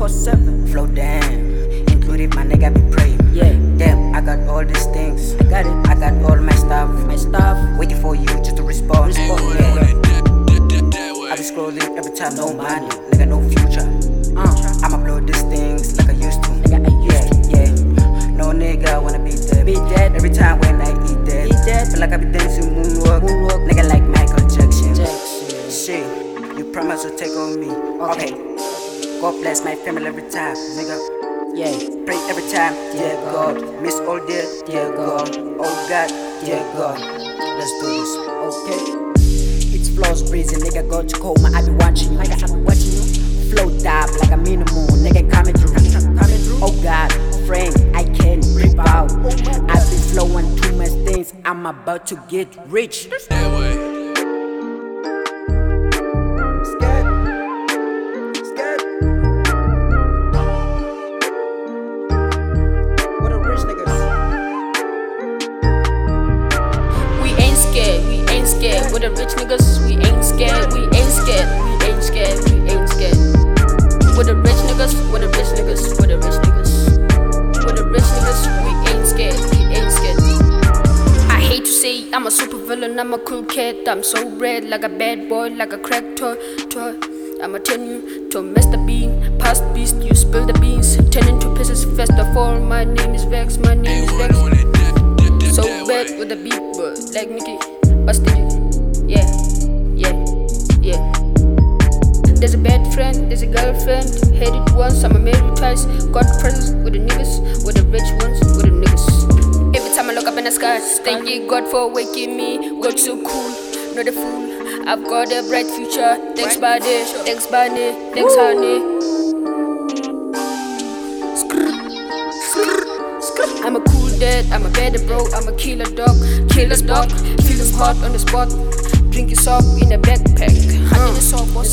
24/7. Flow damn, included my nigga be praying. Yeah, Damn, I got all these things. got it. I got all my stuff. My stuff. Waiting for you just to respond. Yeah. I be scrolling every time, no money, nigga, no future. I'ma blow these things like I used to. Nigga, I used Yeah. No nigga wanna be dead. Be dead. Every time when I eat that. Eat that. Feel like I be dancing moonwalk. Moonwalk. Nigga like Michael Jackson. Jackson. Shit, you promise to take on me. Okay. God bless my family every time, nigga. Yeah, Pray every time, dear God. Miss all dear God. Oh God, dear God. Let's do this. okay. It's flows breezing, nigga, go to coma. I be watching you. Nigga, I be watching you. Flow dab like a minimum, nigga, coming through. Coming through. Oh God, friend, I can't rip out. I be flowing too much things. I'm about to get rich. That way. What a rich niggas. We ain't scared, we ain't scared. With the rich niggas, we ain't scared, we ain't scared, we ain't scared, we ain't scared. With the rich niggas, with the rich niggas, with the rich niggas. With the rich niggas, we ain't scared, we ain't scared. I hate to say I'm a super villain, I'm a cool cat. I'm so red like a bad boy, like a crack toy. I'ma turn you to Mr. Bean, past beast, you spill the beans. Turn into pieces, first of all, my name is Vex, my name is Vex. So bad with the beat, but like Nicki, but still, yeah. There's a bad friend, there's a girlfriend. Hated once, I'ma marry twice. Got presents with the niggas, with the rich ones, with the niggas. Every time I look up in the sky, thank you God for waking me. God so cool, not a fool. I've got a bright future. Thanks buddy, thanks bunny, thanks honey. I'm a cool dad, I'm a bad bro, I'm a killer dog, feeling hot on the spot. Drink your soap in a backpack, hand in the soap,